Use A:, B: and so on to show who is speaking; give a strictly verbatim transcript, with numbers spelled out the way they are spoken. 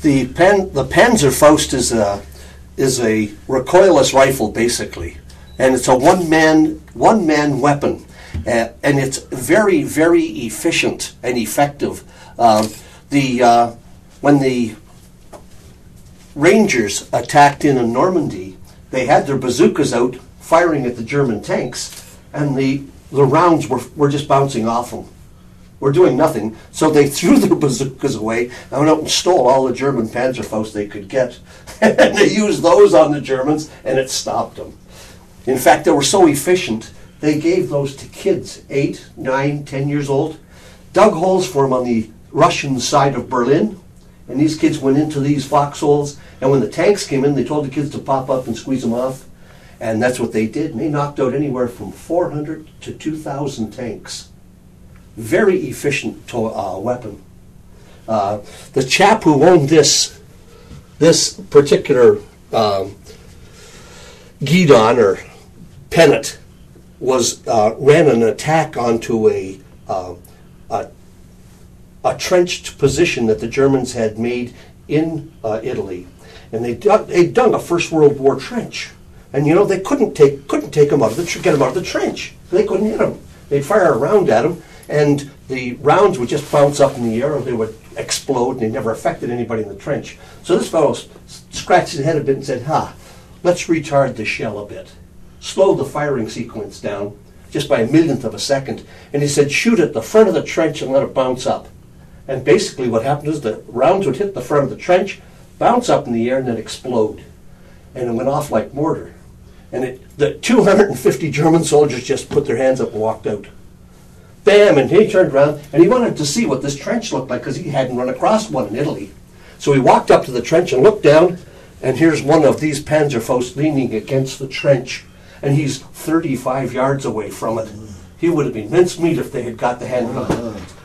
A: the Pan, the Panzerfaust is a is a recoilless rifle basically, and it's a one man one man weapon, uh, and it's very very efficient and effective. Uh, the uh, when the Rangers attacked in, in Normandy, they had their bazookas out firing at the German tanks, and the the rounds were were just bouncing off them. Were doing nothing, so they threw their bazookas away and went out and stole all the German Panzerfaust they could get. And they used those on the Germans, and it stopped them. In fact, they were so efficient, they gave those to kids, eight, nine, ten years old, dug holes for them on the Russian side of Berlin, and these kids went into these foxholes, and when the tanks came in, they told the kids to pop up and squeeze them off, and that's what they did, and they knocked out anywhere from four hundred to two thousand tanks. Very efficient to, uh, weapon. Uh, the chap who owned this this particular um, guidon or pennant was uh, ran an attack onto a, uh, a a trenched position that the Germans had made in uh, Italy, and they dug, they dug a First World War trench, and you know they couldn't take couldn't take them out of the get them out of the trench. They couldn't hit them. They'd fire a round at them, and the rounds would just bounce up in the air, or they would explode, and they never affected anybody in the trench. So this fellow scratched his head a bit and said, ha, let's retard the shell a bit. Slow the firing sequence down, just by a millionth of a second. And he said, shoot at the front of the trench and let it bounce up. And basically what happened is the rounds would hit the front of the trench, bounce up in the air, and then explode. And it went off like mortar. And it, the two hundred fifty German soldiers just put their hands up and walked out. Bam, and he turned around, and he wanted to see what this trench looked like because he hadn't run across one in Italy. So he walked up to the trench and looked down, and here's one of these Panzerfaust leaning against the trench, and he's thirty-five yards away from it. He would have been mincemeat if they had got the hand on it.